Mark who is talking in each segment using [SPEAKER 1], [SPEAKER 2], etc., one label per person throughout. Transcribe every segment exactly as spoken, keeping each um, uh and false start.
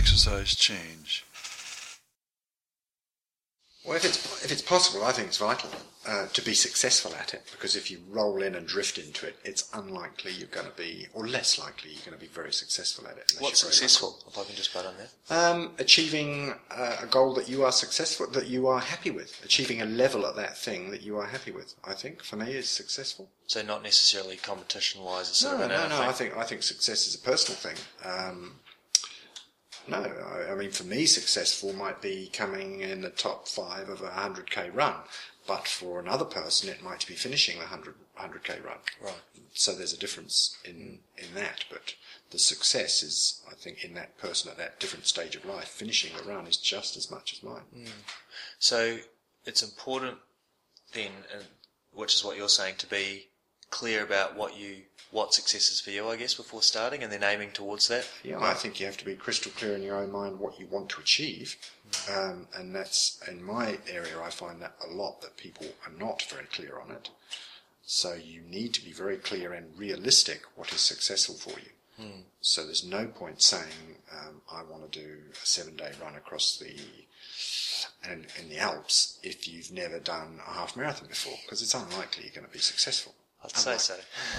[SPEAKER 1] exercise change?
[SPEAKER 2] Well, if it's if it's possible, I think it's vital uh, to be successful at it, because if you roll in and drift into it, it's unlikely you're going to be, or less likely you're going to be very successful at it.
[SPEAKER 3] What's successful, if I can just butt on that?
[SPEAKER 2] Um, achieving uh, a goal that you are successful, that you are happy with. Achieving a level at that thing that you are happy with, I think, for me, is successful.
[SPEAKER 3] So not necessarily competition-wise, it's sort
[SPEAKER 2] no,
[SPEAKER 3] of an
[SPEAKER 2] no, no.
[SPEAKER 3] thing.
[SPEAKER 2] I think I think success is a personal thing. Um, no, I, I mean, for me, successful might be coming in the top five of a one hundred k run, but for another person, it might be finishing the one hundred k run.
[SPEAKER 3] Right.
[SPEAKER 2] So there's a difference in in that, but the success is, I think, in that person at that different stage of life. Finishing the run is just as much as mine.
[SPEAKER 3] Mm. So it's important then, and which is what you're saying, to be clear about what you what success is for you, I guess, before starting, and then aiming towards that.
[SPEAKER 2] Yeah, I think you have to be crystal clear in your own mind what you want to achieve, mm. um, and that's, in my area, I find that a lot, that people are not very clear on it. So you need to be very clear and realistic what is successful for you. Mm. So there's no point saying, um, I want to do a seven-day run across the and in the Alps if you've never done a half marathon before, because it's unlikely you're going to be successful.
[SPEAKER 3] I'd say so.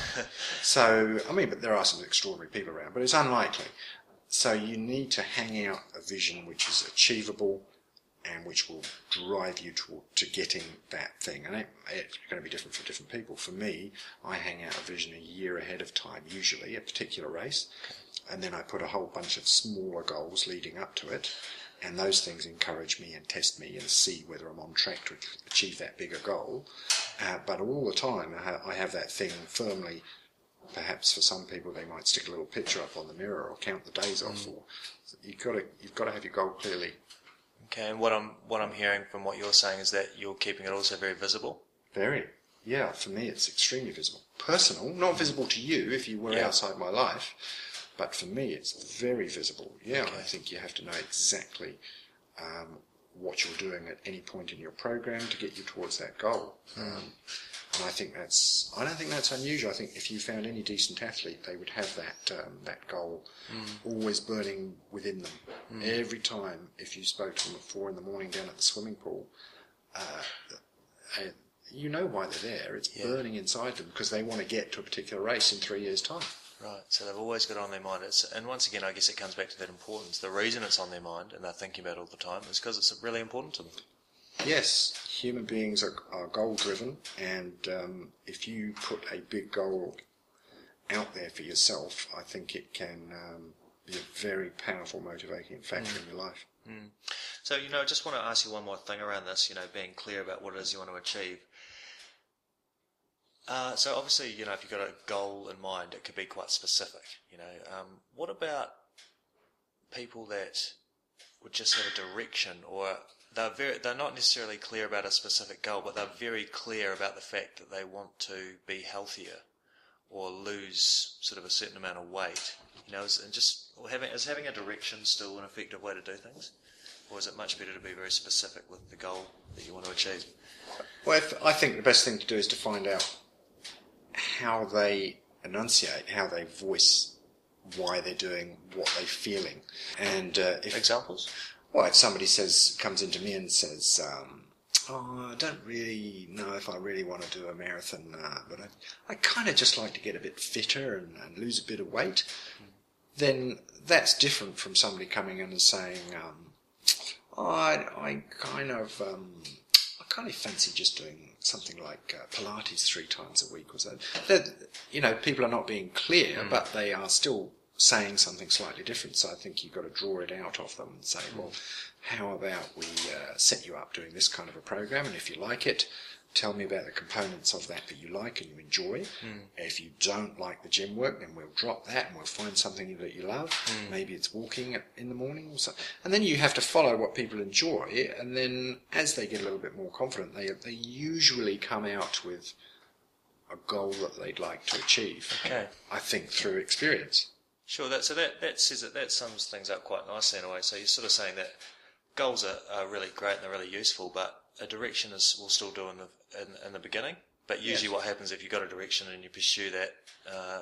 [SPEAKER 2] So, I mean, but there are some extraordinary people around, but it's unlikely. So you need to hang out a vision which is achievable and which will drive you to, to getting that thing. And it, it's going to be different for different people. For me, I hang out a vision a year ahead of time, usually, a particular race, and then I put a whole bunch of smaller goals leading up to it, and those things encourage me and test me and see whether I'm on track to achieve that bigger goal. Uh, but all the time I have, I have that thing firmly. Perhaps for some people they might stick a little picture up on the mirror or count the days off. Mm. Or you've got to you've got to have your goal clearly.
[SPEAKER 3] Okay, and what I'm what I'm hearing from what you're saying is that you're keeping it also very visible.
[SPEAKER 2] Very, yeah. For me, it's extremely visible, personal, not visible to you if you were yeah. outside my life. But for me, it's very visible. Yeah, okay. I think you have to know exactly um, what you're doing at any point in your program to get you towards that goal. Mm. Um, and I think that's, I don't think that's unusual. I think if you found any decent athlete, they would have that um, that goal mm. always burning within them. Mm. Every time, if you spoke to them at four in the morning down at the swimming pool, uh, you know why they're there. It's yeah. burning inside them because they want to get to a particular race in three years' time.
[SPEAKER 3] Right, so they've always got it on their mind. It's, and once again, I guess it comes back to that importance. The reason it's on their mind and they're thinking about it all the time is because it's really important to them.
[SPEAKER 2] Yes, human beings are, are goal-driven, and um, if you put a big goal out there for yourself, I think it can um, be a very powerful motivating factor mm. in your life.
[SPEAKER 3] Mm. So, you know, I just want to ask you one more thing around this, you know, being clear about what it is you want to achieve. Uh, so obviously, you know, if you've got a goal in mind, it could be quite specific, you know. Um, what about people that would just have a direction, or they're very, they're not necessarily clear about a specific goal, but they're very clear about the fact that they want to be healthier or lose sort of a certain amount of weight, you know, is, and just or having, is having a direction still an effective way to do things? Or is it much better to be very specific with the goal that you want to achieve?
[SPEAKER 2] Well, I think the best thing to do is to find out how they enunciate, how they voice why they're doing what they're feeling. And uh, if
[SPEAKER 3] examples?
[SPEAKER 2] Well, if somebody says comes into me and says, um, "Oh, I don't really know if I really want to do a marathon, uh, but I, I kind of just like to get a bit fitter and, and lose a bit of weight," mm. then that's different from somebody coming in and saying, um, "Oh, I, I kind of." Um, kind of fancy just doing something like uh, Pilates three times a week or so. That, you know, people are not being clear, mm. but they are still saying something slightly different. So I think you've got to draw it out of them and say, mm. well, how about we uh, set you up doing this kind of a program, and if you like it, tell me about the components of that that you like and you enjoy. Mm. If you don't like the gym work, then we'll drop that and we'll find something that you love. Mm. Maybe it's walking in the morning or so. And then you have to follow what people enjoy, and then as they get a little bit more confident, they they usually come out with a goal that they'd like to achieve.
[SPEAKER 3] Okay.
[SPEAKER 2] I think through experience.
[SPEAKER 3] Sure. That, so that, that says it, that sums things up quite nicely in a way. So you're sort of saying that goals are, are really great and they're really useful, but a direction is will still do in the in, in the beginning. But usually, yes. what happens if you've got a direction and you pursue that uh,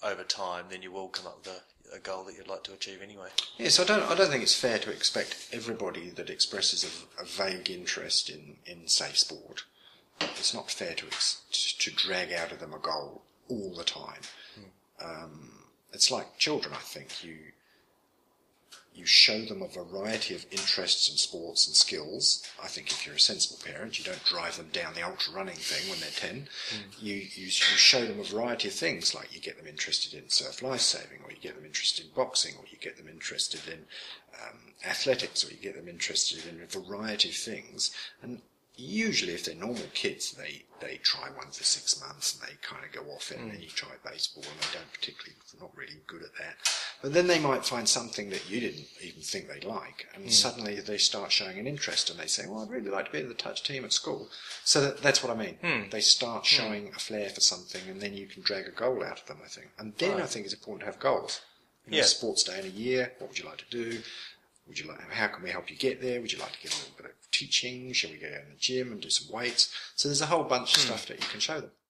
[SPEAKER 3] over time, then you will come up with a, a goal that you'd like to achieve anyway.
[SPEAKER 2] Yes, I don't. I don't think it's fair to expect everybody that expresses a, a vague interest in, in say sport. It's not fair to ex, to drag out of them a goal all the time. Hmm. Um, it's like children. I think you you show them a variety of interests and sports and skills. I think if you're a sensible parent, you don't drive them down the ultra running thing when they're ten. Mm. You, you you show them a variety of things, like you get them interested in surf life saving, or you get them interested in boxing, or you get them interested in um, athletics, or you get them interested in a variety of things. And usually, if they're normal kids, they, they try one for six months and they kind of go off it, mm. and then you try baseball and they don't particularly, not really good at that. But then they might find something that you didn't even think they'd like, and mm. suddenly they start showing an interest and they say, well, I'd really like to be in the touch team at school. So that, that's what I mean. Mm. They start showing mm. a flair for something, and then you can drag a goal out of them, I think. And then right. I think it's important to have goals. You know, yeah. Sports day in a year, what would you like to do? Would you like? How can we help you get there? Would you like to get a little bit of teaching? Shall we go in the gym and do some weights? So there's a whole bunch of mm. stuff that you can show them.